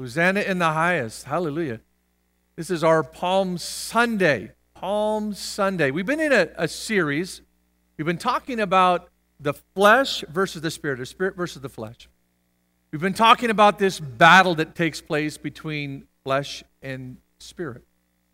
Hosanna in the highest. Hallelujah. This is our Palm Sunday. Palm Sunday. We've been in a series. We've been talking about the flesh versus the spirit versus the flesh. We've been talking about this battle that takes place between flesh and spirit.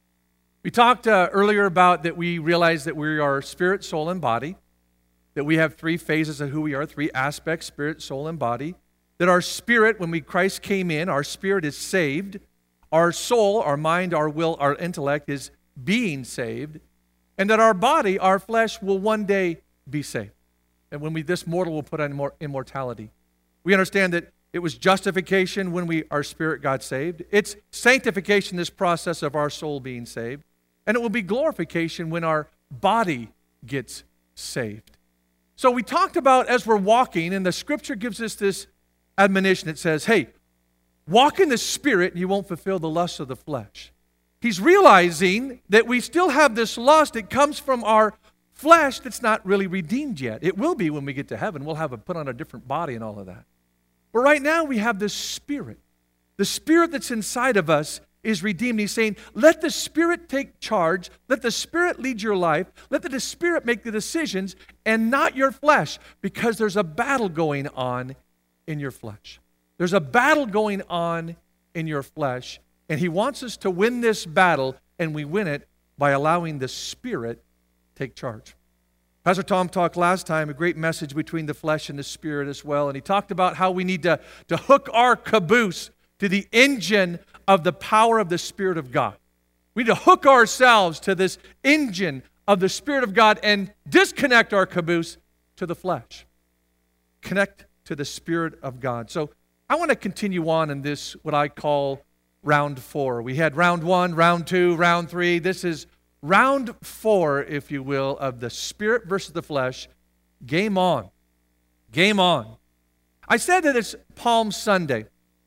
We talked earlier about that we realize that we are spirit, soul, and body, that we have three phases of who we are, three aspects, spirit, soul, and body, that our spirit, when Christ came in, our spirit is saved, our soul, our mind, our will, our intellect is being saved, and that our body, our flesh, will one day be saved. And when this mortal will put on immortality. We understand that it was justification when our spirit got saved. It's sanctification, this process of our soul being saved. And it will be glorification when our body gets saved. So we talked about as we're walking, and the scripture gives us this admonition. It says, hey, walk in the spirit and you won't fulfill the lusts of the flesh. He's realizing that we still have this lust. It comes from our flesh that's not really redeemed yet. It will be when we get to heaven. We'll have put on a different body and all of that. But right now we have this spirit. The spirit that's inside of us is redeemed. He's saying, let the Spirit take charge. Let the Spirit lead your life. Let the Spirit make the decisions and not your flesh, because there's a battle going on in your flesh. There's a battle going on in your flesh, and He wants us to win this battle, and we win it by allowing the Spirit take charge. Pastor Tom talked last time, a great message between the flesh and the spirit as well, and he talked about how we need to hook our caboose to the engine of the power of the Spirit of God. We need to hook ourselves to this engine of the Spirit of God and disconnect our caboose to the flesh. Connect to the Spirit of God. So I want to continue on in this, what I call round 4. We had round 1, round 2, round 3. This is round 4, if you will, of the Spirit versus the flesh. Game on. Game on. I said that it's Palm Sunday.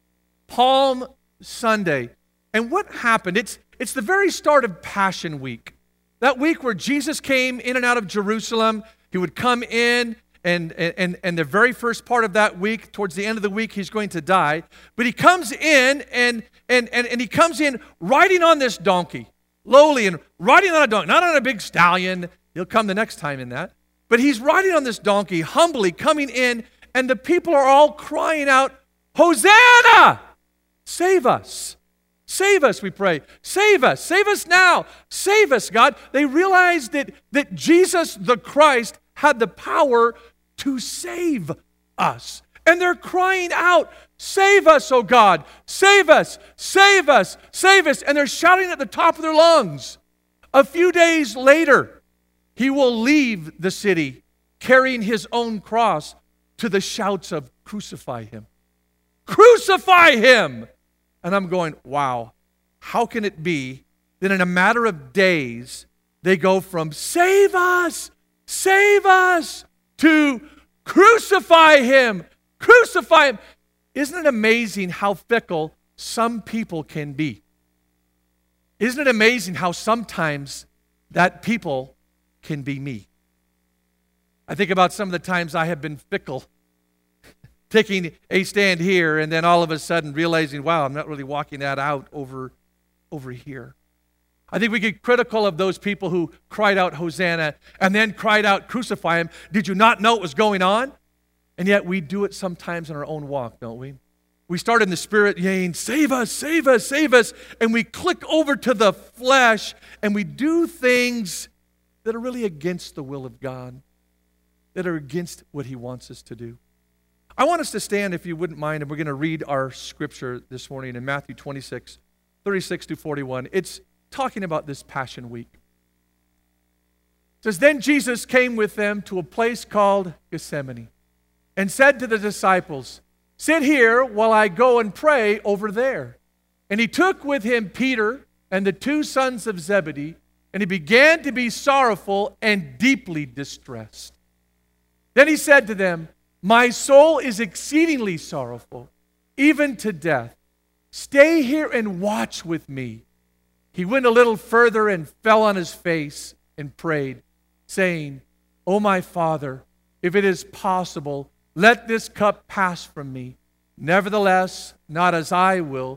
Palm Sunday. And what happened? It's the very start of Passion Week. That week where Jesus came in and out of Jerusalem. He would come in, and the very first part of that week, towards the end of the week, He's going to die. But He comes in, and He comes in riding on this donkey. Lowly and riding on a donkey. Not on a big stallion. He'll come the next time in that. But He's riding on this donkey, humbly coming in, and the people are all crying out, Hosanna! Save us. Save us, we pray. Save us. Save us now. Save us, God. They realized that Jesus the Christ had the power to save us. And they're crying out, save us, oh God. Save us. Save us. Save us. And they're shouting at the top of their lungs. A few days later, He will leave the city carrying His own cross to the shouts of crucify Him. Crucify Him! And I'm going, wow, how can it be that in a matter of days, they go from save us, to crucify Him, crucify Him. Isn't it amazing how fickle some people can be? Isn't it amazing how sometimes that people can be me? I think about some of the times I have been fickle, taking a stand here and then all of a sudden realizing, wow, I'm not really walking that out over here. I think we get critical of those people who cried out Hosanna and then cried out crucify Him. Did you not know what was going on? And yet we do it sometimes in our own walk, don't we? We start in the spirit, yelling, save us, save us, save us. And we click over to the flesh and we do things that are really against the will of God, that are against what He wants us to do. I want us to stand, if you wouldn't mind, and we're going to read our scripture this morning in Matthew 26, 36 to 41. It's talking about this Passion Week. It says, then Jesus came with them to a place called Gethsemane and said to the disciples, sit here while I go and pray over there. And He took with Him Peter and the 2 sons of Zebedee, and He began to be sorrowful and deeply distressed. Then He said to them, my soul is exceedingly sorrowful, even to death. Stay here and watch with me. He went a little further and fell on His face and prayed, saying, O my Father, if it is possible, let this cup pass from me. Nevertheless, not as I will,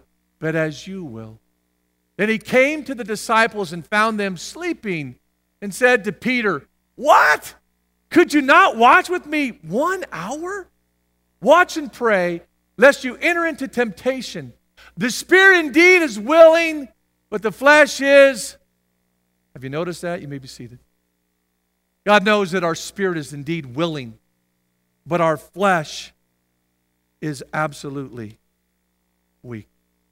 but as you will. Then he came to the disciples and found them sleeping and said to Peter, what? Could you not watch with me 1 hour? Watch and pray, lest you enter into temptation. The spirit indeed is willing, but the flesh is... Have you noticed that? You may be seated. God knows that our spirit is indeed willing, but our flesh is absolutely weak.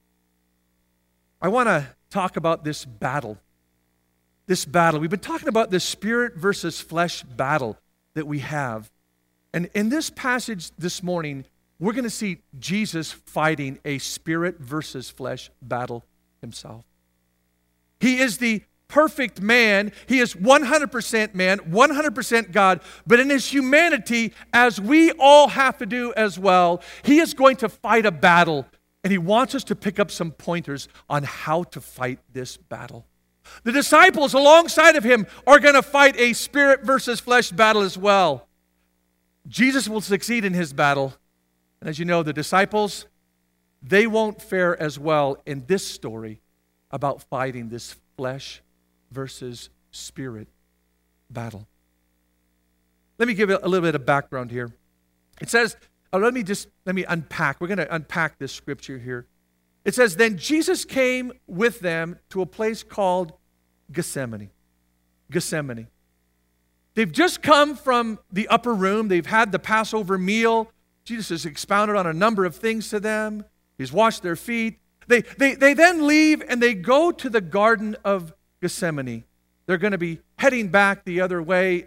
I want to talk about this battle. This battle. We've been talking about this spirit versus flesh battle that we have. And in this passage this morning, we're going to see Jesus fighting a spirit versus flesh battle himself. He is the perfect man. He is 100% man, 100% God. But in his humanity, as we all have to do as well, he is going to fight a battle. And he wants us to pick up some pointers on how to fight this battle. The disciples alongside of him are going to fight a spirit versus flesh battle as well. Jesus will succeed in his battle. And as you know, the disciples, they won't fare as well in this story about fighting this flesh versus spirit battle. Let me give you a little bit of background here. It says, let me unpack. We're going to unpack this scripture here. It says, then Jesus came with them to a place called Gethsemane. Gethsemane. They've just come from the upper room. They've had the Passover meal. Jesus has expounded on a number of things to them. He's washed their feet. They then leave and they go to the Garden of Gethsemane. They're going to be heading back the other way.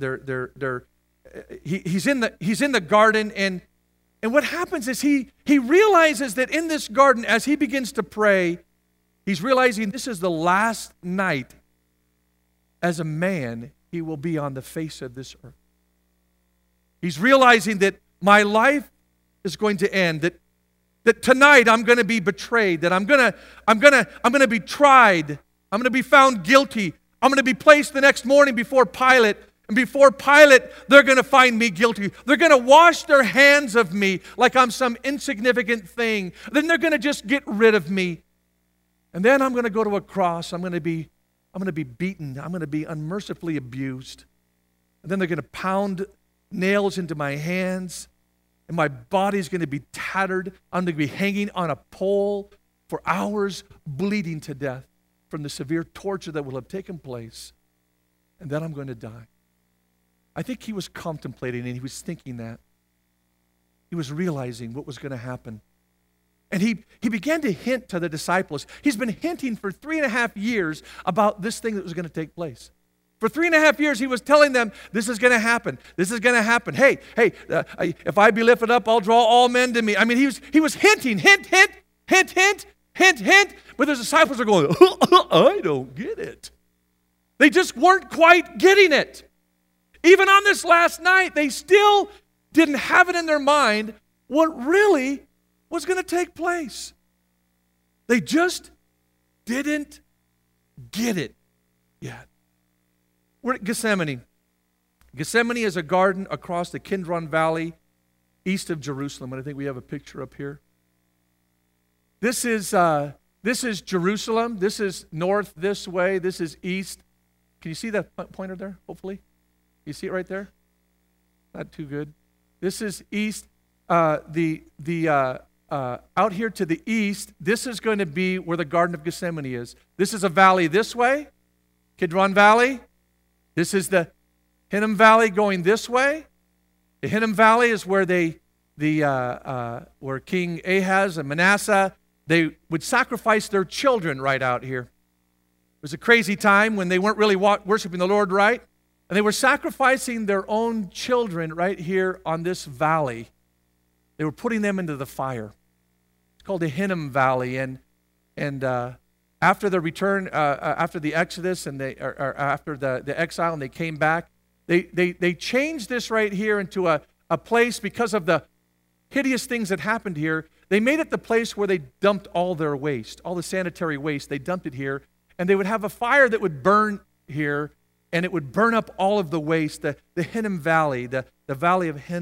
He's in the garden, and what happens is he realizes that in this garden, as he begins to pray, he's realizing this is the last night as a man he will be on the face of this earth. He's realizing that my life is going to end, that tonight I'm going to be betrayed, that I'm going to be tried, I'm going to be found guilty, I'm going to be placed the next morning before Pilate, and before Pilate, they're going to find me guilty. They're going to wash their hands of me like I'm some insignificant thing. Then they're going to just get rid of me. And then I'm going to go to a cross. I'm going to be beaten. I'm going to be unmercifully abused. And then they're going to pound nails into my hands. And my body's going to be tattered. I'm going to be hanging on a pole for hours, bleeding to death from the severe torture that will have taken place. And then I'm going to die. I think he was contemplating and he was thinking that. He was realizing what was going to happen. And he began to hint to the disciples. He's been hinting for 3.5 years about this thing that was going to take place. For 3.5 years, he was telling them, this is going to happen. This is going to happen. Hey, if I be lifted up, I'll draw all men to me. I mean, he was hinting, hint. But the disciples are going, I don't get it. They just weren't quite getting it. Even on this last night, they still didn't have it in their mind what really was going to take place. They just didn't get it yet. We're at Gethsemane. Gethsemane is a garden across the Kidron Valley, east of Jerusalem. And I think we have a picture up here. This is Jerusalem. This is north this way. This is east. Can you see that pointer there, hopefully? You see it right there? Not too good. This is east. Out here to the east, this is going to be where the Garden of Gethsemane is. This is a valley this way, Kidron Valley. This is the Hinnom Valley going this way. The Hinnom Valley is where where King Ahaz and Manasseh, they would sacrifice their children right out here. It was a crazy time when they weren't really worshiping the Lord right. And they were sacrificing their own children right here on this valley. They were putting them into the fire. It's called the Hinnom Valley. And after the return, after the Exodus and after the exile and they came back, they changed this right here into a place because of the hideous things that happened here. They made it the place where they dumped all their waste, all the sanitary waste. They dumped it here. And they would have a fire that would burn here. And it would burn up all of the waste, the Hinnom Valley, the Valley of Hinnom.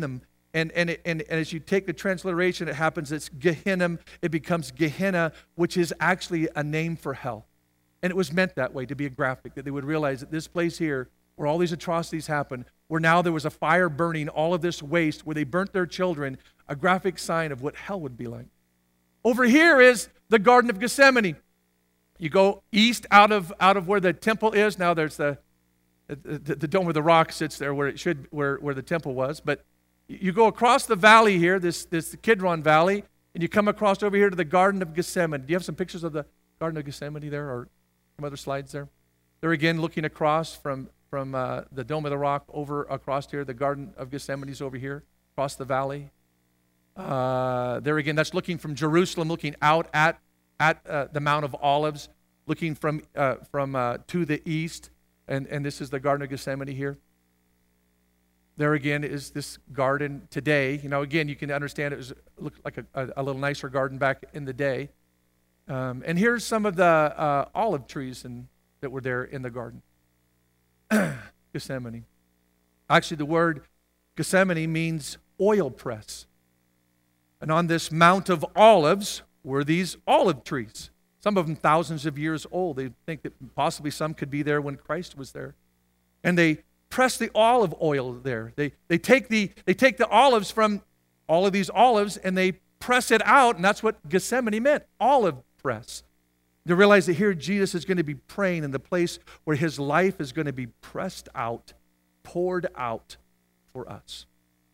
and as you take the transliteration, it happens, it's Gehinnom, it becomes Gehenna, which is actually a name for hell. And it was meant that way, to be a graphic, that they would realize that this place here, where all these atrocities happened, where now there was a fire burning all of this waste, where they burnt their children, a graphic sign of what hell would be like. Over here is the Garden of Gethsemane. You go east out of where the temple is. Now there's the Dome of the Rock sits there where the temple was. But you go across the valley here, this Kidron Valley, and you come across over here to the Garden of Gethsemane. Do you have some pictures of the Garden of Gethsemane there, or some other slides there? They're again looking across from the Dome of the Rock over across here. The Garden of Gethsemane is over here, across the valley. There again, that's looking from Jerusalem, looking out at the Mount of Olives, looking from to the east, and this is the Garden of Gethsemane here. There again is this garden today. You know, again, you can understand it looked like a little nicer garden back in the day. And here's some of the olive trees that were there in the garden. Gethsemane. Actually, the word Gethsemane means oil press. And on this Mount of Olives were these olive trees. Some of them thousands of years old. They think that possibly some could be there when Christ was there. And they press the olive oil there. They take the olives from all of these olives and they press it out, and that's what Gethsemane meant, olive press. They realize that here Jesus is going to be praying in the place where his life is going to be pressed out, poured out for us.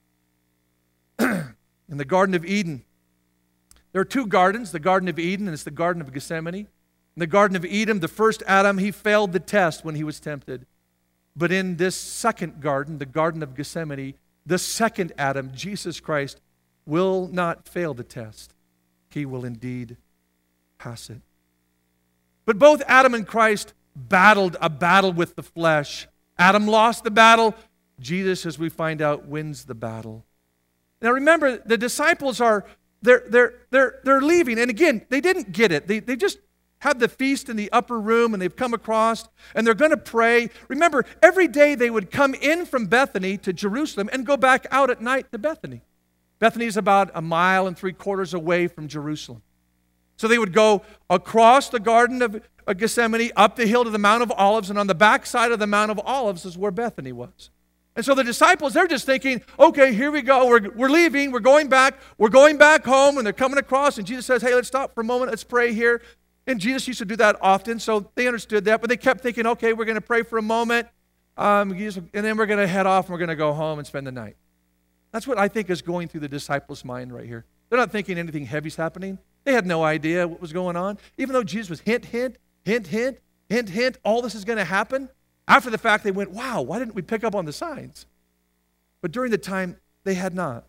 In the Garden of Eden, there are two gardens, the Garden of Eden and it's the Garden of Gethsemane. In the Garden of Eden, the first Adam, he failed the test when he was tempted. But in this second garden, the Garden of Gethsemane, the second Adam, Jesus Christ, will not fail the test. He will indeed pass it. But both Adam and Christ battled a battle with the flesh. Adam lost the battle. Jesus, as we find out, wins the battle. Now remember, the disciples they're leaving. And again, they didn't get it. They just had the feast in the upper room and they've come across and they're going to pray. Remember, every day they would come in from Bethany to Jerusalem and go back out at night to Bethany. Bethany is about 1.75 miles away from Jerusalem. So they would go across the Garden of Gethsemane, up the hill to the Mount of Olives, and on the backside of the Mount of Olives is where Bethany was. And so the disciples, they're just thinking, okay, here we go, we're leaving, we're going back home, and they're coming across, and Jesus says, hey, let's stop for a moment, let's pray here. And Jesus used to do that often, so they understood that, but they kept thinking, okay, we're going to pray for a moment, and then we're going to head off, and we're going to go home and spend the night. That's what I think is going through the disciples' mind right here. They're not thinking anything heavy's happening. They had no idea what was going on. Even though Jesus was hint, hint, hint, hint, hint, hint, all this is going to happen. After the fact, they went, wow, why didn't we pick up on the signs? But during the time, they had not.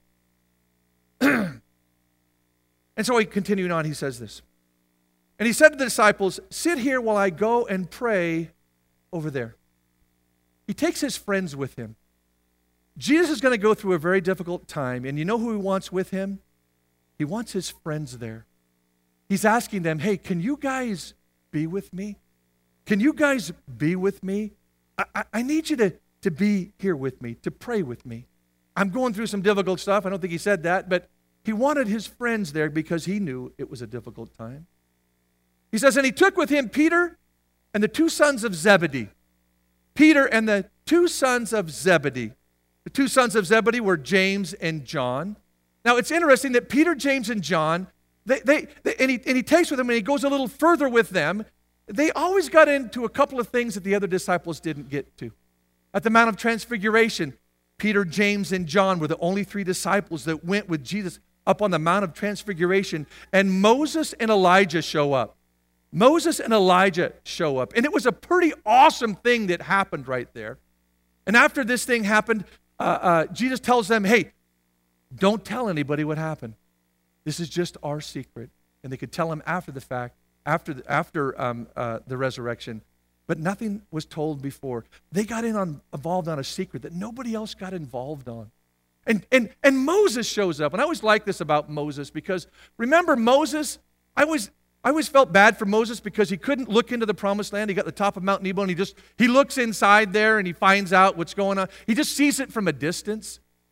And so he continued on, he says this. And he said to the disciples, sit here while I go and pray over there. He takes his friends with him. Jesus is going to go through a very difficult time, and you know who he wants with him? He wants his friends there. He's asking them, hey, can you guys be with me? Can you guys be with me? I need you to be here with me, to pray with me. I'm going through some difficult stuff. I don't think he said that, but he wanted his friends there because he knew it was a difficult time. He says, and he took with him Peter and the two sons of Zebedee. Peter and the two sons of Zebedee. The two sons of Zebedee were James and John. Now, it's interesting that Peter, James, and John, and he takes with them and he goes a little further with them. They always got into a couple of things that the other disciples didn't get to. At the Mount of Transfiguration, Peter, James, and John were the only three disciples that went with Jesus up on the Mount of Transfiguration, and Moses and Elijah show up. Moses and Elijah show up, and it was a pretty awesome thing that happened right there. And after this thing happened, Jesus tells them, hey, don't tell anybody what happened. This is just our secret. And they could tell him after the fact, after the resurrection. But nothing was told before. They got involved on a secret that nobody else got involved on. And Moses shows up. And I always like this about Moses because, remember Moses? I always felt bad for Moses because he couldn't look into the promised land. He got to the top of Mount Nebo and he looks inside there and he finds out what's going on. He just sees it from a distance.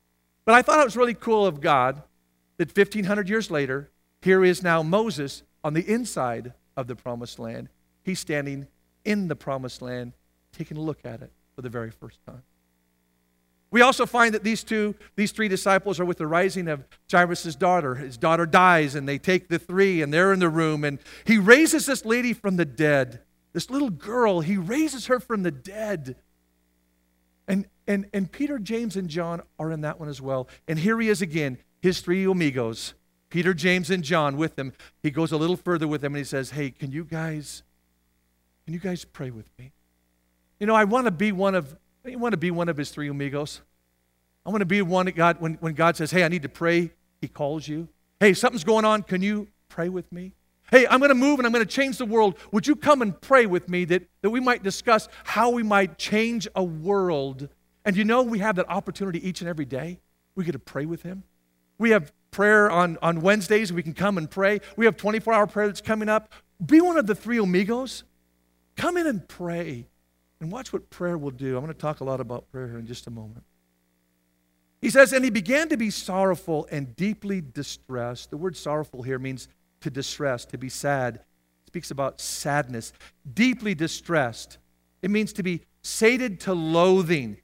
But I thought it was really cool of God that 1,500 years later, here is now Moses on the inside of the promised land. He's standing in the promised land, taking a look at it for the very first time. We also find that these three disciples are with the rising of Jairus' daughter. His daughter dies, and they take the three, and they're in the room, and he raises this lady from the dead. This little girl, he raises her from the dead. And Peter, James, and John are in that one as well. And here he is again, his three amigos, Peter, James, and John with him. He goes a little further with them, and he says, hey, can you guys pray with me? You know, I want to be one of his three amigos. I want to be one that God, when God says, hey, I need to pray, he calls you. Hey, something's going on. Can you pray with me? Hey, I'm going to move and I'm going to change the world. Would you come and pray with me that we might discuss how we might change a world? And you know, we have that opportunity each and every day. We get to pray with him. We have prayer on Wednesdays. We can come and pray. We have 24-hour prayer that's coming up. Be one of the three amigos. Come in and pray. And watch what prayer will do. I'm going to talk a lot about prayer here in just a moment. He says, and he began to be sorrowful and deeply distressed. The word sorrowful here means to distress, to be sad. It speaks about sadness. Deeply distressed. It means to be sated to loathing,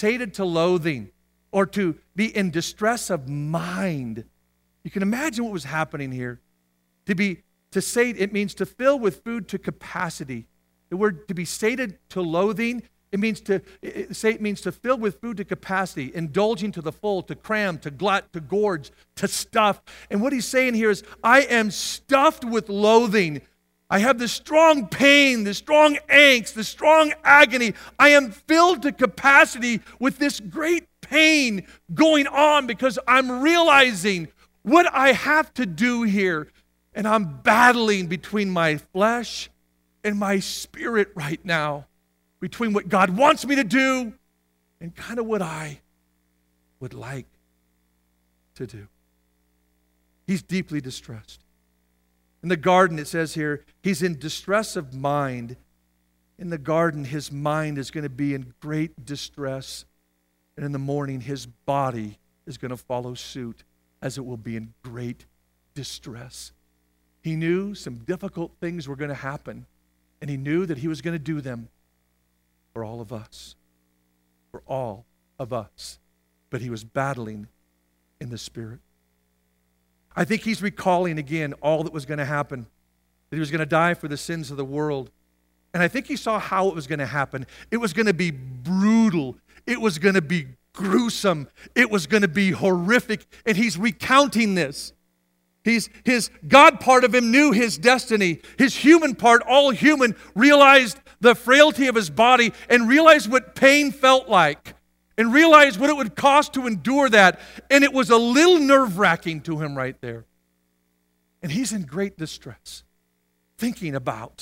or to be in distress of mind. You can imagine what was happening here. To sate, it means to fill with food to capacity. The word to be sated to loathing, it means to fill with food to capacity, indulging to the full, to cram, to glut, to gorge, to stuff. And what he's saying here is, I am stuffed with loathing. I have this strong pain, this strong angst, this strong agony. I am filled to capacity with this great pain going on because I'm realizing what I have to do here. And I'm battling between my flesh and my spirit right now, between what God wants me to do and kind of what I would like to do. He's deeply distressed. In the garden, it says here, he's in distress of mind. In the garden, his mind is going to be in great distress. And in the morning, his body is going to follow suit as it will be in great distress. He knew some difficult things were going to happen. And he knew that he was going to do them for all of us. For all of us. But he was battling in the Spirit. I think he's recalling again all that was going to happen. That he was going to die for the sins of the world. And I think he saw how it was going to happen. It was going to be brutal. It was going to be gruesome. It was going to be horrific. And he's recounting this. His God part of him knew his destiny. His human part, all human, realized the frailty of his body and realized what pain felt like and realized what it would cost to endure that. And it was a little nerve-wracking to him right there. And he's in great distress, thinking about,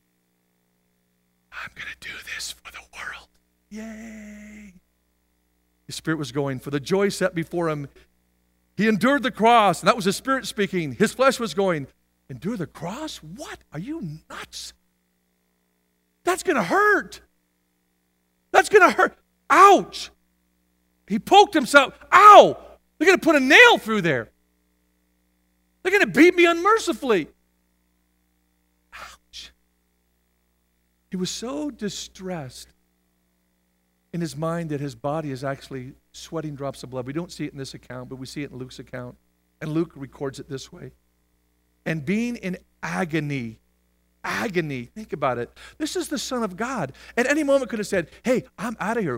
I'm going to do this for the world. Yay! His spirit was going, for the joy set before him, he endured the cross, and that was his spirit speaking. His flesh was going, endure the cross? What? Are you nuts? That's going to hurt. That's going to hurt. Ouch. He poked himself. Ow. They're going to put a nail through there. They're going to beat me unmercifully. Ouch. He was so distressed in his mind that his body is actually sweating drops of blood. We don't see it in this account, but we see it in Luke's account. And Luke records it this way. And being in agony, think about it. This is the Son of God. At any moment could have said, hey, I'm out of here.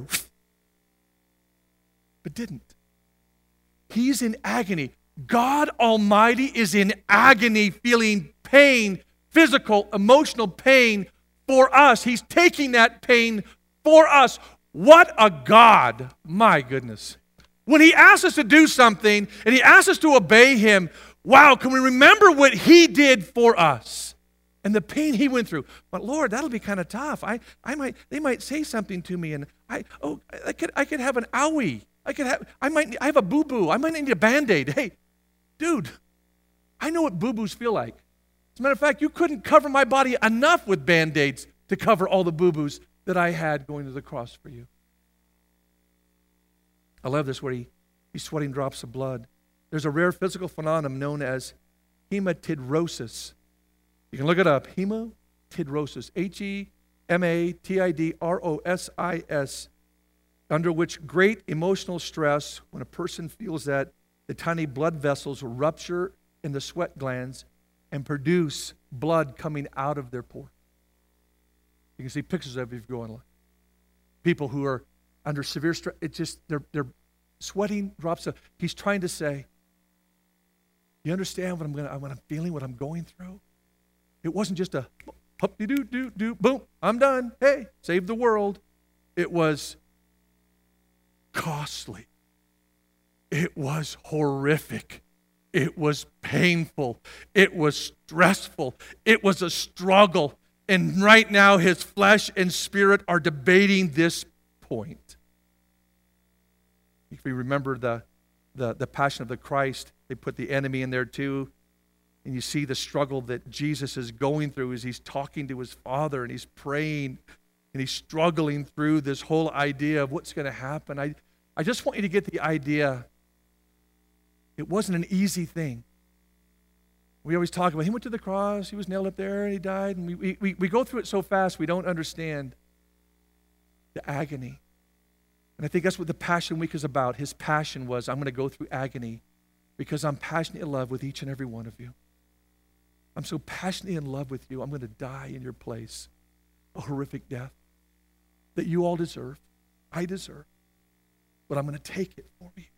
But didn't. He's in agony. God Almighty is in agony, feeling pain, physical, emotional pain for us. He's taking that pain for us. What a God, my goodness. When he asks us to do something and he asks us to obey him, wow, can we remember what he did for us and the pain he went through? But Lord, that'll be kind of tough. They might say something to me and I could have an owie. I have a boo-boo. I might need a Band-Aid. Hey, dude, I know what boo-boos feel like. As a matter of fact, you couldn't cover my body enough with Band-Aids to cover all the boo-boos that I had going to the cross for you. I love this where he He's sweating drops of blood. There's a rare physical phenomenon known as hematidrosis. You can look it up. Hematidrosis. Hematidrosis, under which great emotional stress, when a person feels that, the tiny blood vessels will rupture in the sweat glands and produce blood coming out of their pores. You can see pictures of it if you go online. People who are under severe stress, they're sweating drops of. He's trying to say, you understand what I'm feeling, what I'm going through? It wasn't just a do, boom, I'm done. Hey, save the world. It was costly. It was horrific. It was painful. It was stressful. It was a struggle. And right now, his flesh and spirit are debating this point. If we remember the Passion of the Christ, they put the enemy in there too. And you see the struggle that Jesus is going through as he's talking to his Father and he's praying and he's struggling through this whole idea of what's going to happen. I just want you to get the idea. It wasn't an easy thing. We always talk about, he went to the cross, he was nailed up there, and he died. And we go through it so fast, we don't understand the agony. And I think that's what the Passion Week is about. His passion was, I'm going to go through agony because I'm passionately in love with each and every one of you. I'm so passionately in love with you, I'm going to die in your place. A horrific death that you all deserve, I deserve. But I'm going to take it for you.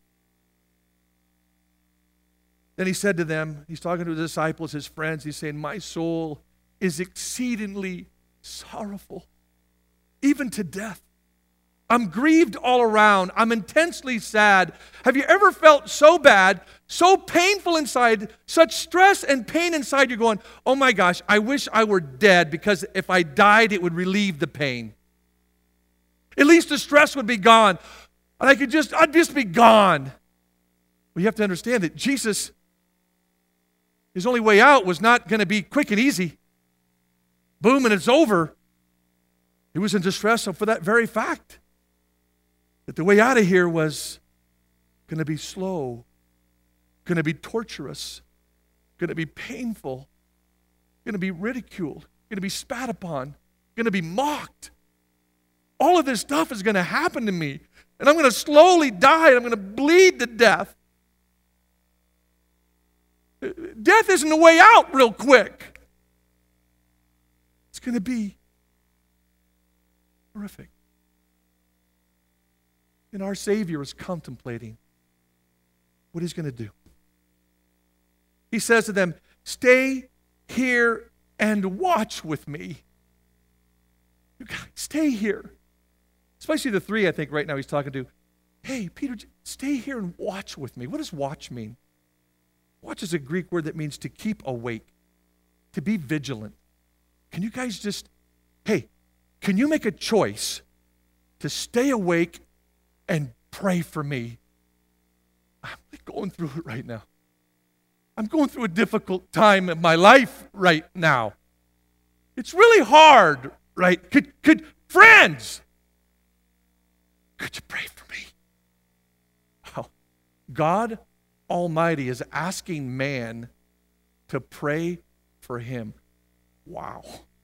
Then he said to them, he's talking to his disciples, his friends, he's saying, my soul is exceedingly sorrowful, even to death. I'm grieved all around. I'm intensely sad. Have you ever felt so bad, so painful inside, such stress and pain inside, you're going, oh my gosh, I wish I were dead because if I died, it would relieve the pain. At least the stress would be gone. And I'd just be gone. Well, you have to understand that Jesus, his only way out was not going to be quick and easy. Boom, and it's over. He was in distress for that very fact. That the way out of here was going to be slow, going to be torturous, going to be painful, going to be ridiculed, going to be spat upon, going to be mocked. All of this stuff is going to happen to me. And I'm going to slowly die, and I'm going to bleed to death. Death isn't the way out real quick. It's going to be horrific. And our Savior is contemplating what he's going to do. He says to them, stay here and watch with me. You guys, stay here. Especially the three, I think, right now he's talking to. Hey, Peter, stay here and watch with me. What does watch mean? Watch is a Greek word that means to keep awake, to be vigilant. Can you guys can you make a choice to stay awake and pray for me? I'm going through it right now. I'm going through a difficult time in my life right now. It's really hard, right? Could friends, could you pray for me? Wow. God Almighty is asking man to pray for him. Wow.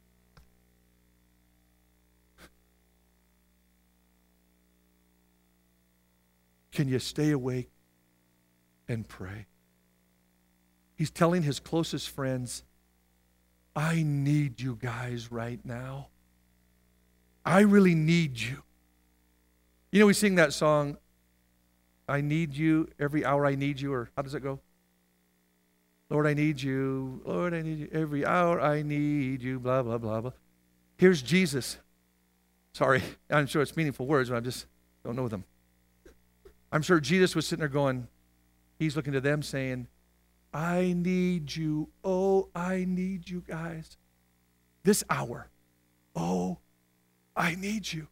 Can you stay awake and pray? He's telling his closest friends, I need you guys right now. I really need you. You know, we sing that song, I need you, every hour I need you, or how does it go? Lord, I need you. Lord, I need you. Every hour I need you, blah, blah, blah, blah. Here's Jesus. Sorry, I'm sure it's meaningful words, but I just don't know them. I'm sure Jesus was sitting there going, he's looking to them saying, I need you. Oh, I need you guys. This hour. Oh, I need you.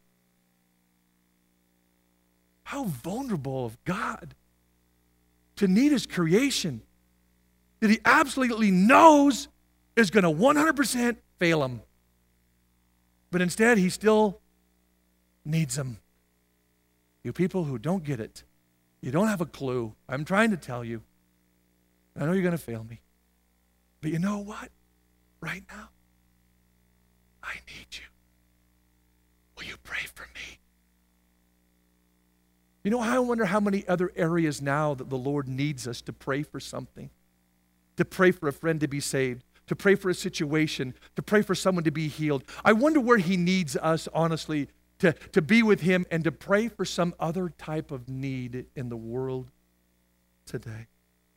How vulnerable of God to need his creation that he absolutely knows is going to 100% fail him. But instead, he still needs them. You people who don't get it, You don't have a clue. I'm trying to tell you. I know you're going to fail me. But you know what? Right now, I need you. Will you pray for me? You know, I wonder how many other areas now that the Lord needs us to pray for something, to pray for a friend to be saved, to pray for a situation, to pray for someone to be healed. I wonder where he needs us, honestly, to be with him and to pray for some other type of need in the world today.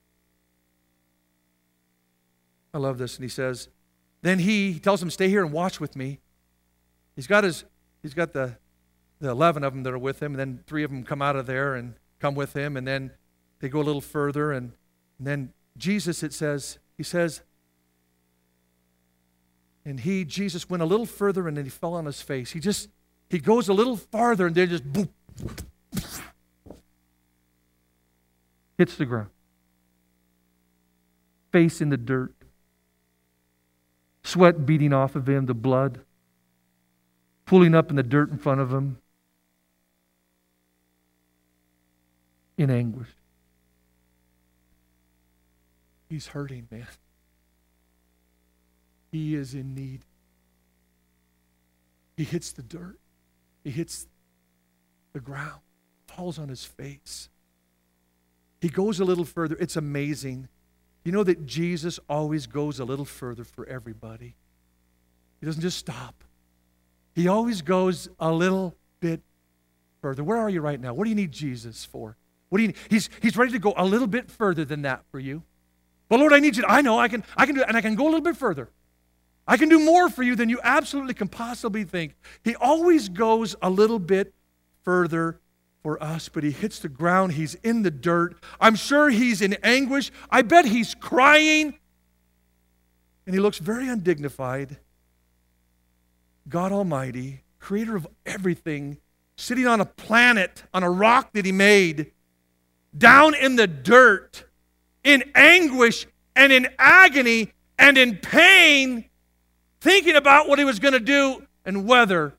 I love this. And he says, then he tells him, stay here and watch with me. He's got the 11 of them that are with him, and then 3 of them come out of there and come with him, and then they go a little further, and then Jesus, it says, he says, and Jesus went a little further, and then he fell on his face. He goes a little farther, and then just boop, hits the ground. Face in the dirt. Sweat beating off of him, the blood pooling up in the dirt in front of him. In anguish. He's hurting, man. He is in need. He hits the dirt. He hits the ground. Falls on his face. He goes a little further. It's amazing. You know that Jesus always goes a little further for everybody. He doesn't just stop. He always goes a little bit further. Where are you right now? What do you need Jesus for? What do you need? He's ready to go a little bit further than that for you. But Lord, I need you I know I can do it, and I can go a little bit further. I can do more for you than you absolutely can possibly think. He always goes a little bit further for us, but he hits the ground. He's in the dirt. I'm sure he's in anguish. I bet he's crying. And he looks very undignified. God Almighty, creator of everything, sitting on a planet, on a rock that he made, down in the dirt, in anguish and in agony and in pain, thinking about what he was going to do and whether.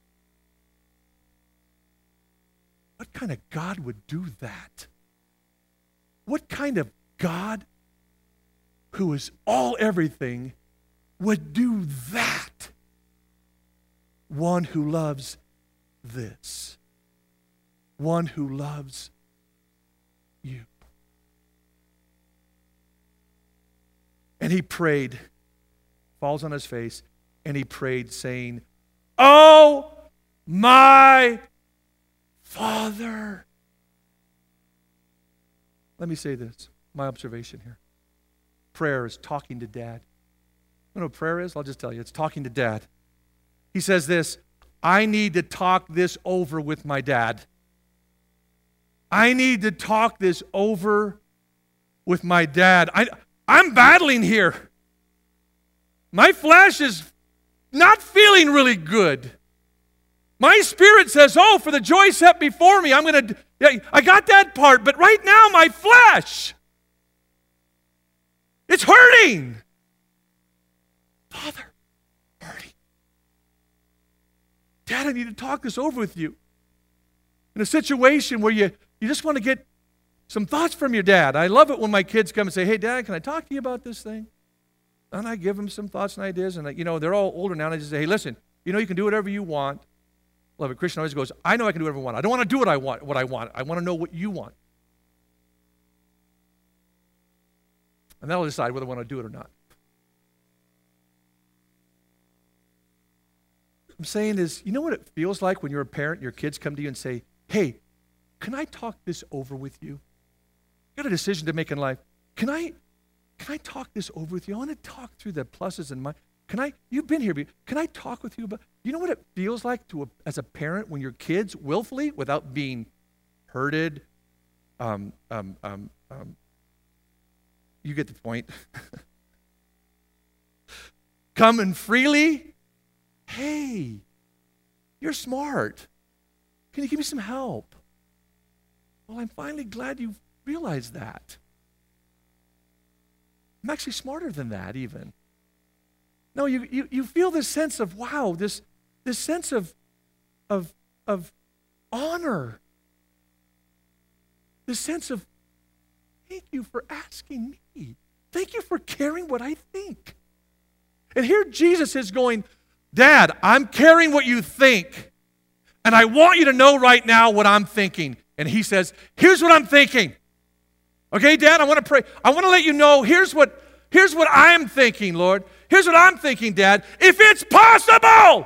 What kind of God would do that? What kind of God who is all everything would do that? One who loves this. One who loves you. And he prayed, falls on his face, and he prayed saying, "Oh, my Father." Let me say this, my observation here. Prayer is talking to Dad. You know what prayer is? I'll just tell you. It's talking to Dad. He says this, I need to talk this over with my dad. I need to talk this over with my dad. I'm battling here. My flesh is not feeling really good. My spirit says, oh, for the joy set before me, I got that part, but right now my flesh, it's hurting. Father, hurting. Dad, I need to talk this over with you. In a situation where you just want to get some thoughts from your dad. I love it when my kids come and say, hey, Dad, can I talk to you about this thing? And I give them some thoughts and ideas, and they're all older now, and I just say, hey, listen, you can do whatever you want. Love it. Christian always goes, I know I can do whatever I want. I don't want to do what I want. I want to know what you want. And that'll decide whether I want to do it or not. What I'm saying is, you know what it feels like when you're a parent and your kids come to you and say, hey, can I talk this over with you? You got a decision to make in life. Can I talk this over with you? I want to talk through the pluses and minuses. You've been here, but can I talk with you about, you know what it feels like as a parent when your kids willfully, without being hurted, you get the point, come and freely, hey, you're smart. Can you give me some help? Well, I'm finally glad you realized that. I'm actually smarter than that even. No, you feel this sense of, wow, this sense of honor. This sense of, thank you for asking me. Thank you for caring what I think. And here Jesus is going, Dad, I'm caring what you think. And I want you to know right now what I'm thinking. And he says, here's what I'm thinking. Okay, Dad, I want to pray. I want to let you know, here's what I'm thinking, Lord. Here's what I'm thinking, Dad. If it's possible,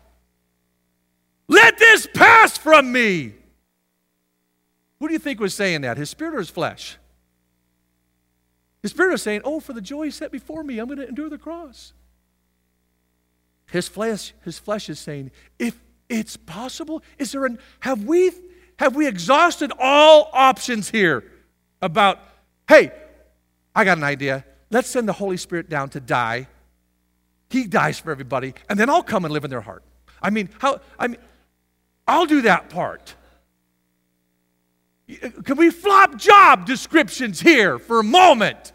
let this pass from me. Who do you think was saying that? His spirit or his flesh? His spirit was saying, oh, for the joy set before me, I'm going to endure the cross. His flesh is saying, if it's possible, have we exhausted all options here about, hey, I got an idea. Let's send the Holy Spirit down to die. He dies for everybody, and then I'll come and live in their heart. I'll do that part. Can we flop job descriptions here for a moment?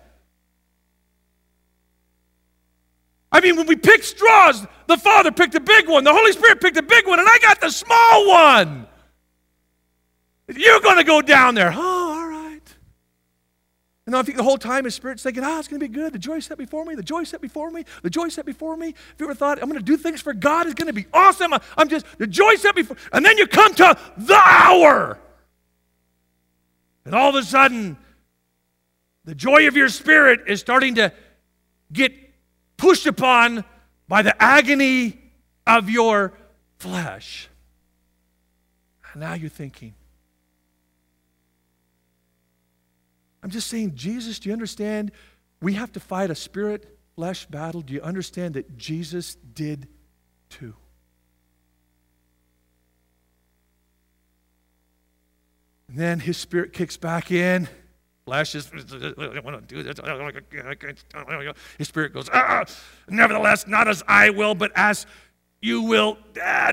When we picked straws, the Father picked a big one, the Holy Spirit picked a big one, and I got the small one. You're going to go down there. Oh, all right. And I think the whole time His Spirit's thinking, it's going to be good. The joy set before me, the joy set before me, the joy set before me. If you ever thought, I'm going to do things for God, it's going to be awesome. The joy set before. And then you come to the hour. And all of a sudden, the joy of your spirit is starting to get pushed upon by the agony of your flesh. And now you're thinking, I'm just saying, Jesus, do you understand? We have to fight a spirit-flesh battle. Do you understand that Jesus did too? And then His Spirit kicks back in. Flesh is, I want to do this. His Spirit goes, nevertheless, not as I will, but as you will. Dad.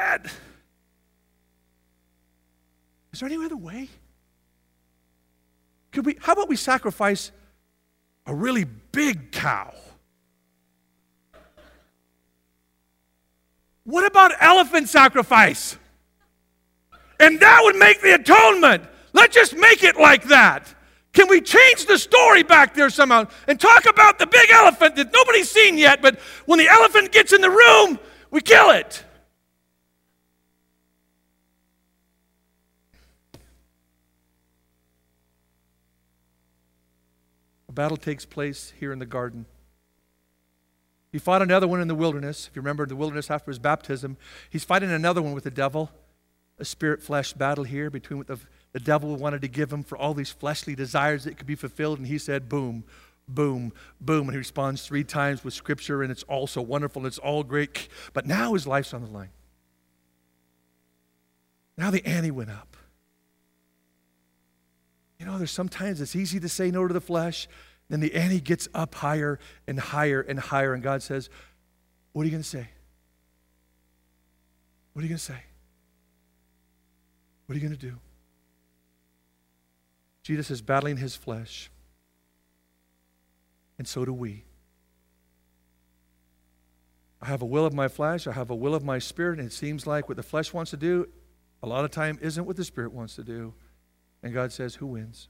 Is there any other way? How about we sacrifice a really big cow? What about elephant sacrifice? And that would make the atonement. Let's just make it like that. Can we change the story back there somehow and talk about the big elephant that nobody's seen yet, but when the elephant gets in the room, we kill it? A battle takes place here in the garden. He fought another one in the wilderness. If you remember the wilderness after his baptism, he's fighting another one with the devil. A spirit-flesh battle here between what the devil wanted to give him for all these fleshly desires that could be fulfilled. And he said, boom, boom, boom. And he responds 3 times with Scripture, and it's all so wonderful, and it's all great. But now his life's on the line. Now the ante went up. There's sometimes it's easy to say no to the flesh. Then the ante gets up higher and higher and higher. And God says, what are you going to say? What are you going to say? What are you going to do? Jesus is battling his flesh. And so do we. I have a will of my flesh. I have a will of my spirit. And it seems like what the flesh wants to do a lot of time isn't what the Spirit wants to do. And God says, who wins?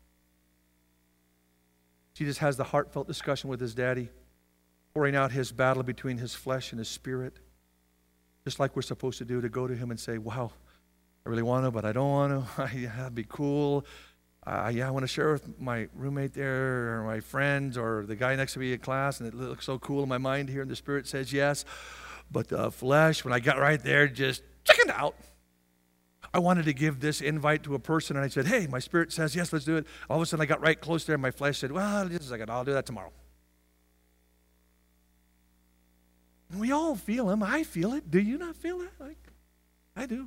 Jesus has the heartfelt discussion with his daddy, pouring out his battle between his flesh and his spirit, just like we're supposed to do, to go to him and say, wow, I really want to, but I don't want to. Yeah, that'd be cool. I want to share with my roommate there, or my friends, or the guy next to me in class, and it looks so cool in my mind here, and the Spirit says yes. But the flesh, when I got right there, just chickened out. I wanted to give this invite to a person, and I said, hey, my Spirit says yes, let's do it. All of a sudden, I got right close there, and my flesh said, well, just a second, I'll do that tomorrow. And we all feel him. I feel it. Do you not feel that? I do.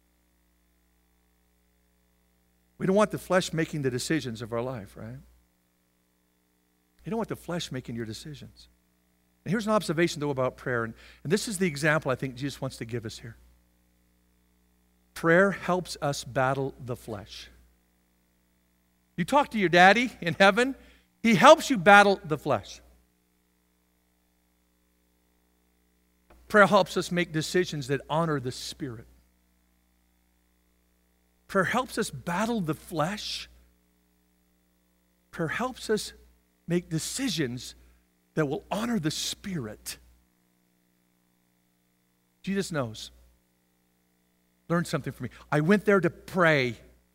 We don't want the flesh making the decisions of our life, right? You don't want the flesh making your decisions. And here's an observation, though, about prayer. And this is the example I think Jesus wants to give us here. Prayer helps us battle the flesh. You talk to your daddy in heaven, he helps you battle the flesh. Prayer helps us make decisions that honor the Spirit. Prayer helps us battle the flesh prayer helps us make decisions that will honor the Spirit. Jesus knows. Learn something from me. I went there to pray,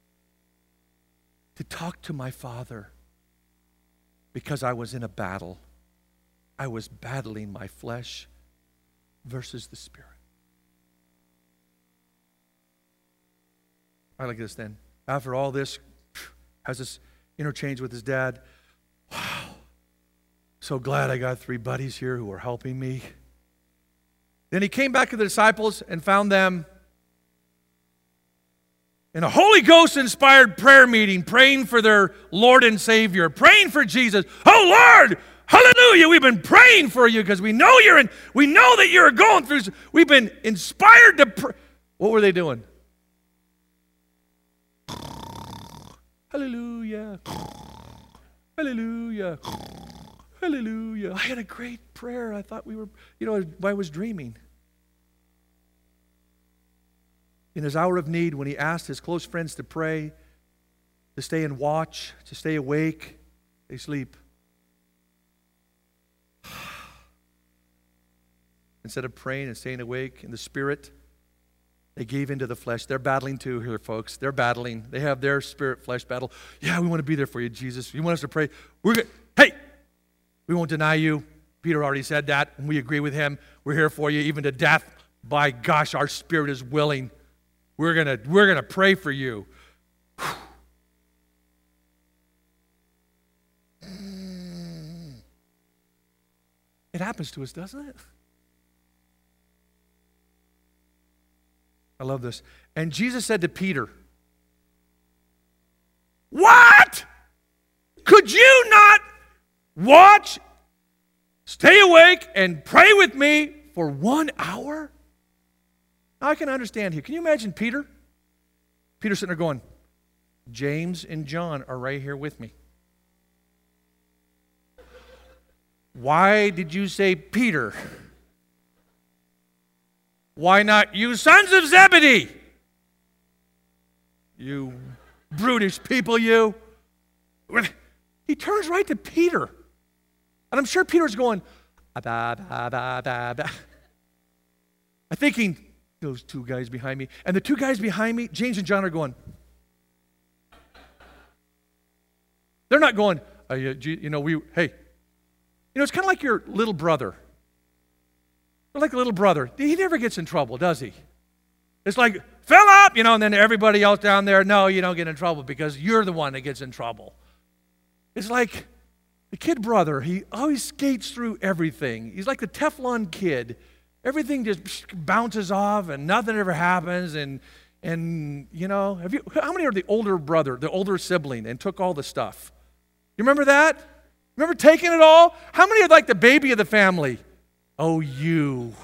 to talk to my Father, because I was in a battle. I was battling my flesh versus the Spirit. I like this then. After all this, has this interchange with his dad. Wow. So glad I got 3 buddies here who are helping me. Then he came back to the disciples and found them in a Holy Ghost-inspired prayer meeting, praying for their Lord and Savior, praying for Jesus. Oh, Lord, hallelujah, we've been praying for you because we know we know that you're going through. We've been inspired to pray. What were they doing? Hallelujah, hallelujah, hallelujah. I had a great prayer. I thought we were, I was dreaming. In his hour of need, when he asked his close friends to pray, to stay and watch, to stay awake, they sleep. Instead of praying and staying awake in the Spirit, they gave into the flesh. They're battling too here, folks. They're battling. They have their spirit-flesh battle. Yeah, we want to be there for you, Jesus. You want us to pray? Hey, we won't deny you. Peter already said that, and we agree with him. We're here for you, even to death. By gosh, our spirit is willing. We're gonna pray for you. It happens to us, doesn't it? I love this. And Jesus said to Peter, "What? Could you not watch, stay awake, and pray with me for 1 hour?" Now, I can understand here. Can you imagine Peter? Peter sitting there going, James and John are right here with me. Why did you say Peter? Why not you sons of Zebedee? You brutish people, you. He turns right to Peter. And I'm sure Peter's going, I'm thinking, those 2 guys behind me. And the 2 guys behind me, James and John, are going. They're not going, hey. It's kind of like your little brother. They're like a little brother. He never gets in trouble, does he? It's like, fill up, and then everybody else down there, no, you don't get in trouble because you're the one that gets in trouble. It's like the kid brother. He always skates through everything. He's like the Teflon kid. Everything just bounces off and nothing ever happens. And how many are the older brother, the older sibling, and took all the stuff? You remember that? Remember taking it all? How many are like the baby of the family? Oh, you.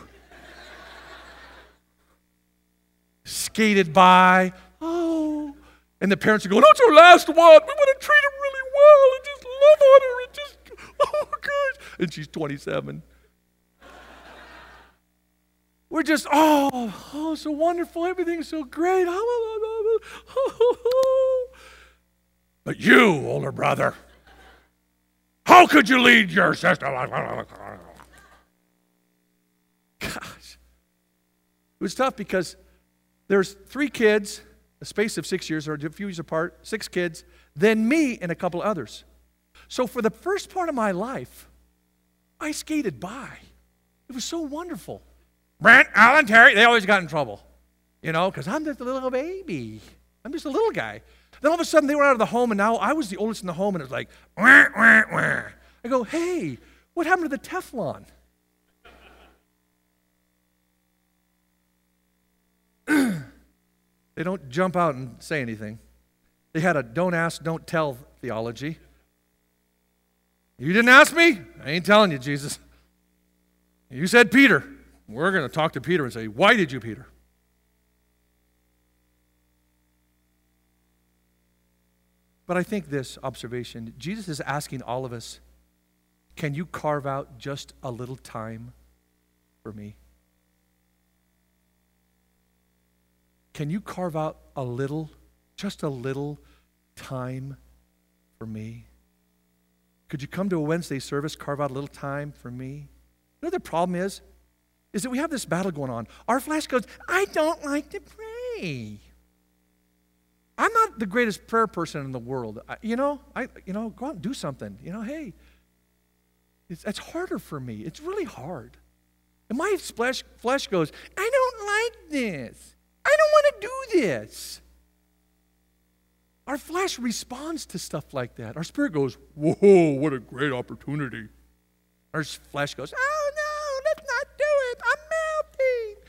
Skated by. Oh. And the parents are going, oh, it's our last one. We want to treat him really well and just love on her and just, oh, gosh. And she's 27. We're just, oh, so wonderful. Everything's so great. But you, older brother, how could you lead your sister? Gosh. It was tough because there's 3 kids, a space of 6 years, or a few years apart, 6 kids, then me and a couple others. So for the first part of my life, I skated by. It was so wonderful. Brent, Alan, Terry, they always got in trouble, because I'm just a little baby. I'm just a little guy. Then all of a sudden they were out of the home, and now I was the oldest in the home, and it was like, wah, wah, wah. I go, hey, what happened to the Teflon? They don't jump out and say anything. They had a don't ask, don't tell theology. You didn't ask me? I ain't telling you, Jesus. You said Peter. We're going to talk to Peter and say, why did you, Peter? But I think this observation, Jesus is asking all of us, can you carve out just a little time for me? Can you carve out just a little time for me? Could you come to a Wednesday service, carve out a little time for me? You know what the problem is that we have this battle going on. Our flesh goes, I don't like to pray. I'm not the greatest prayer person in the world. Go out and do something. Hey, it's harder for me. It's really hard. And my flesh goes, I don't like this. I don't want to do this. Our flesh responds to stuff like that. Our spirit goes, whoa, what a great opportunity. Our flesh goes, oh no, let's not do it. I'm melting.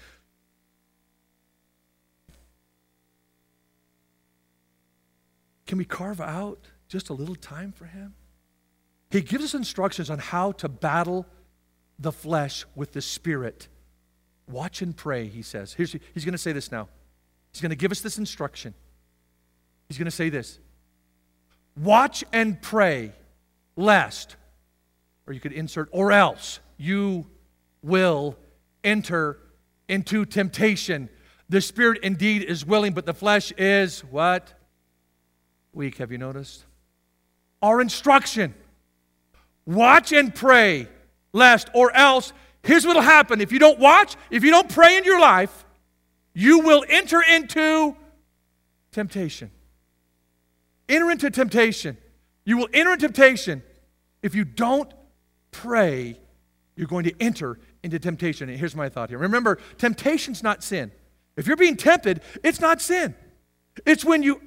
Can we carve out just a little time for him? He gives us instructions on how to battle the flesh with the spirit. Watch and pray, he says. He's going to say this now. He's going to give us this instruction. He's going to say this. Watch and pray, lest, or you could insert, or else you will enter into temptation. The spirit indeed is willing, but the flesh is what? Weak, have you noticed? Our instruction. Watch and pray, lest, or else, here's what will happen. If you don't watch, if you don't pray in your life, you will enter into temptation. Enter into temptation. You will enter into temptation. If you don't pray, you're going to enter into temptation. And here's my thought here. Remember, temptation's not sin. If you're being tempted, it's not sin. It's when you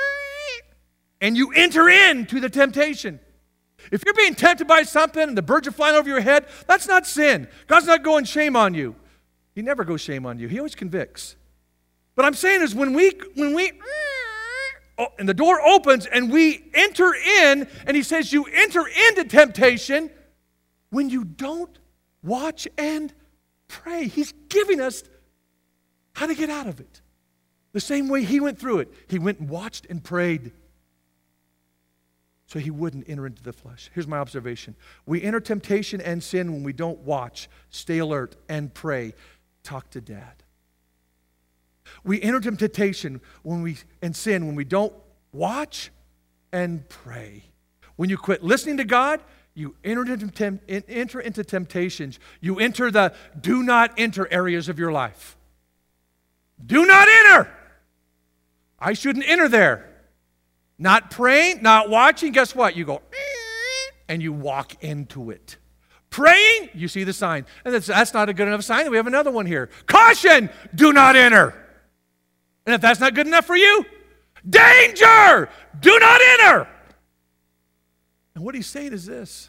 enter into the temptation. If you're being tempted by something and the birds are flying over your head, that's not sin. God's not going shame on you. He never goes shame on you. He always convicts. But I'm saying is when we and the door opens and we enter in, and he says you enter into temptation when you don't watch and pray. He's giving us how to get out of it. The same way he went through it. He went and watched and prayed so he wouldn't enter into the flesh. Here's my observation. We enter temptation and sin when we don't watch, stay alert, and pray. Talk to Dad. We enter temptation and sin when we don't watch and pray. When you quit listening to God, you enter into temptations. You enter the do not enter areas of your life. Do not enter. I shouldn't enter there. Not praying, not watching, guess what? You go, and you walk into it. Praying, you see the sign. And that's not a good enough sign. We have another one here. Caution, do not enter. And if that's not good enough for you, danger, do not enter. And what he's saying is this.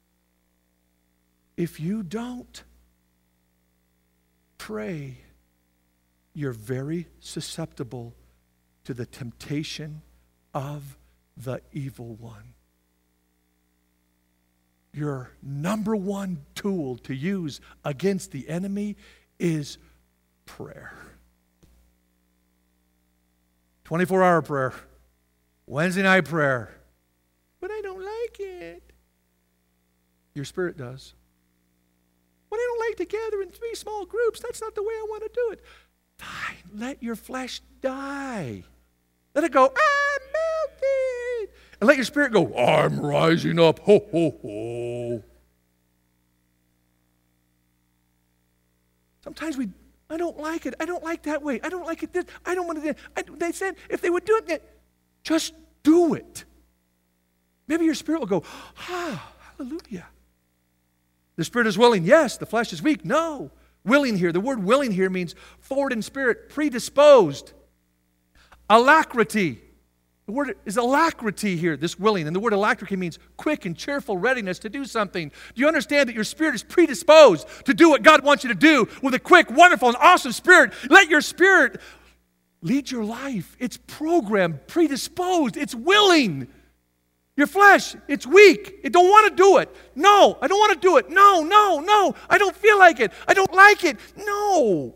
If you don't pray, you're very susceptible to the temptation of the evil one. Your number one tool to use against the enemy is prayer. 24-hour prayer. Wednesday night prayer. But I don't like it. Your spirit does. But I don't like to gather in 3 small groups. That's not the way I want to do it. Fine. Let your flesh die. Let it go, I'm melted. And let your spirit go, I'm rising up. Ho, ho, ho. Sometimes I don't like it. I don't like that way. I don't like it this. I don't want to do it. They said if they would do it, just do it. Maybe your spirit will go, hallelujah. The spirit is willing. Yes. The flesh is weak. No. Willing here. The word willing here means forward in spirit, predisposed. Alacrity. The word is alacrity here, this willing. And the word alacrity means quick and cheerful readiness to do something. Do you understand that your spirit is predisposed to do what God wants you to do with a quick, wonderful, and awesome spirit? Let your spirit lead your life. It's programmed, predisposed. It's willing. Your flesh, it's weak. It don't want to do it. No, I don't want to do it. No, no, no. I don't feel like it. I don't like it. No.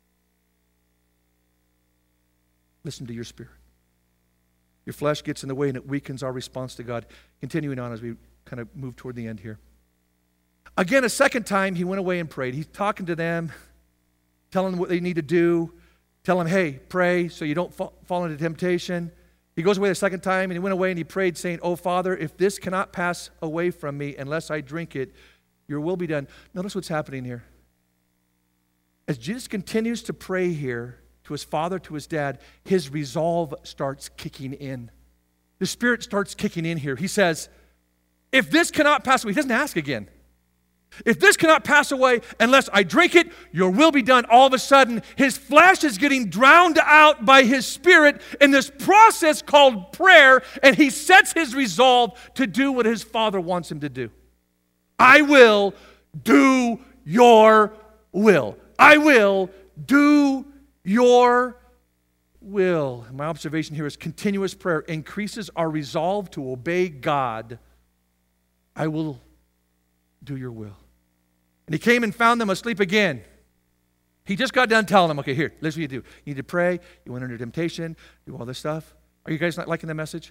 Listen to your spirit. Your flesh gets in the way and it weakens our response to God. Continuing on as we kind of move toward the end here. Again, a second time, he went away and prayed. He's talking to them, telling them what they need to do. Tell them, hey, pray so you don't fall into temptation. He goes away the second time, and he went away and he prayed, saying, "Oh, Father, if this cannot pass away from me unless I drink it, your will be done." Notice what's happening here. As Jesus continues to pray here to his Father, to his Dad, his resolve starts kicking in. The Spirit starts kicking in here. He says, if this cannot pass away, he doesn't ask again. If this cannot pass away unless I drink it, your will be done. All of a sudden, his flesh is getting drowned out by his spirit in this process called prayer, and he sets his resolve to do what his Father wants him to do. I will do your will. I will do your will. My observation here is continuous prayer increases our resolve to obey God. I will do your will. And he came and found them asleep again. He just got done telling them, okay, here, listen what you do. You need to pray. You went under temptation. Do all this stuff. Are you guys not liking the message?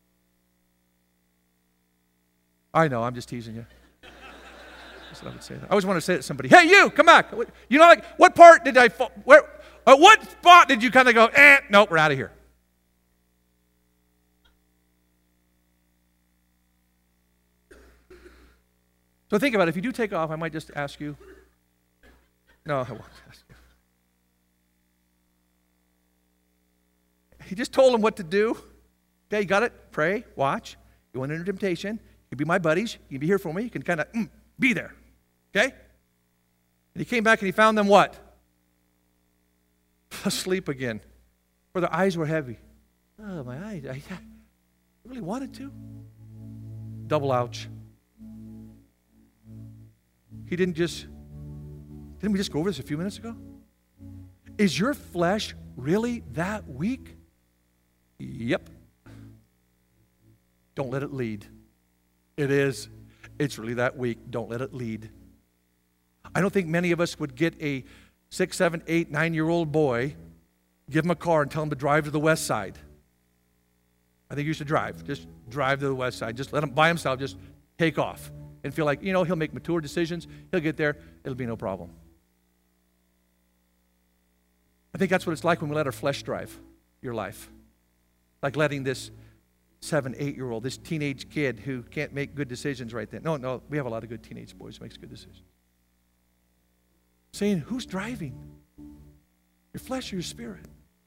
I know, I'm just teasing you. That's what I would say. I always want to say to somebody, hey, you, come back. You know, like, what part did I fall? Where? At what spot did you kind of go, nope, we're out of here? So think about it. If you do take off, I might just ask you. No, I won't ask you. He just told him what to do. Okay, you got it? Pray, watch. You went under temptation. You can be my buddies. You can be here for me. You can kind of be there. Okay? And he came back and he found them what? Asleep again. For their eyes were heavy. Oh, my eyes. I really wanted to. Double ouch. Didn't we just go over this a few minutes ago? Is your flesh really that weak? Yep. Don't let it lead. It is. It's really that weak. Don't let it lead. I don't think many of us would get a 6, 7, 8, 9-year-old boy, give him a car and tell him to drive to the west side. I think you should drive. Just drive to the west side. Just let him by himself. Just take off. And feel like, he'll make mature decisions. He'll get there. It'll be no problem. I think that's what it's like when we let our flesh drive your life. Like letting this 7, 8-year-old, this teenage kid who can't make good decisions right then. No, we have a lot of good teenage boys who makes good decisions. Saying, who's driving? Your flesh or your spirit?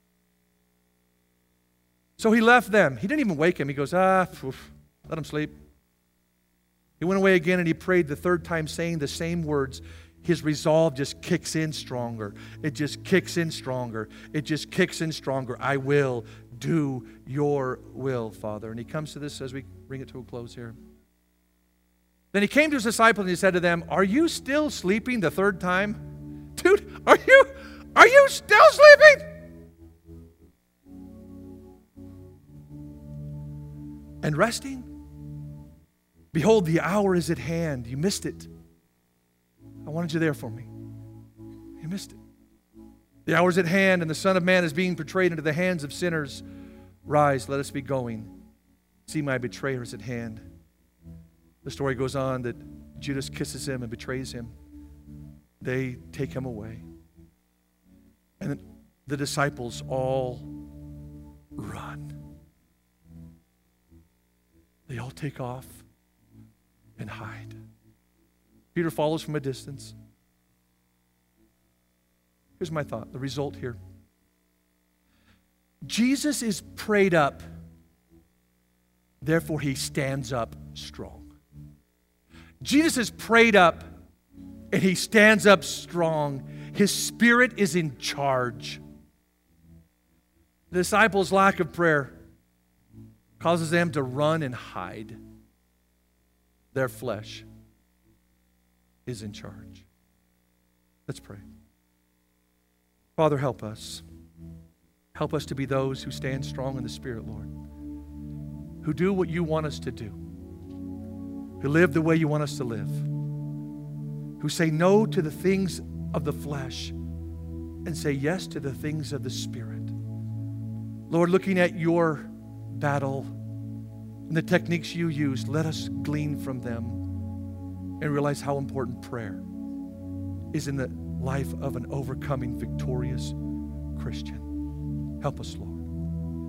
So he left them. He didn't even wake him. He goes, let him sleep. He went away again and he prayed the third time saying the same words. His resolve just kicks in stronger. It just kicks in stronger. It just kicks in stronger. I will do your will, Father. And he comes to this as we bring it to a close here. Then he came to his disciples and he said to them, are you still sleeping the third time? Dude, are you still sleeping? And resting? Behold, the hour is at hand. You missed it. I wanted you there for me. You missed it. The hour is at hand, and the Son of Man is being betrayed into the hands of sinners. Rise, let us be going. See, my betrayer is at hand. The story goes on that Judas kisses him and betrays him. They take him away. And the disciples all run. They all take off and hide. Peter follows from a distance. Here's my thought, the result here. Jesus is prayed up, therefore he stands up strong. Jesus is prayed up and he stands up strong. His spirit is in charge. The disciples' lack of prayer causes them to run and hide. Their flesh is in charge. Let's pray. Father, help us. Help us to be those who stand strong in the Spirit, Lord. Who do what you want us to do. Who live the way you want us to live. Who say no to the things of the flesh and say yes to the things of the Spirit. Lord, looking at your battle and the techniques you used, let us glean from them and realize how important prayer is in the life of an overcoming, victorious Christian. Help us, Lord,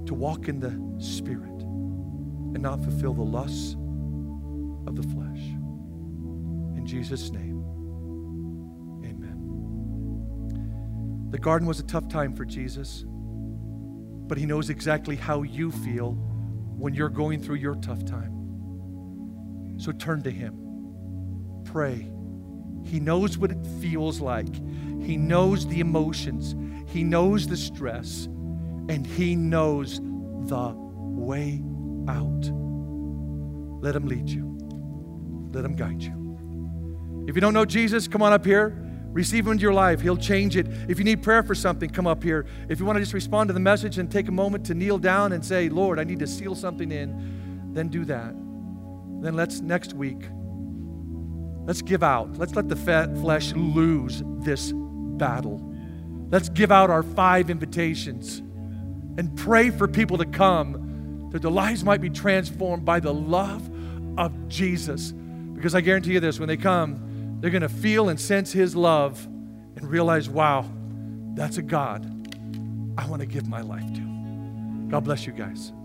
to walk in the Spirit and not fulfill the lusts of the flesh. In Jesus' name, amen. The garden was a tough time for Jesus, but he knows exactly how you feel when you're going through your tough time. So turn to him. Pray. He knows what it feels like. He knows the emotions. He knows the stress. And he knows the way out. Let him lead you. Let him guide you. If you don't know Jesus, come on up here. Receive him into your life. He'll change it. If you need prayer for something, come up here. If you want to just respond to the message and take a moment to kneel down and say, Lord, I need to seal something in, then do that. Then next week, let's give out. Let's let the flesh lose this battle. Let's give out our 5 invitations and pray for people to come, that their lives might be transformed by the love of Jesus. Because I guarantee you this, when they come, they're going to feel and sense his love and realize, wow, that's a God I want to give my life to. God bless you guys.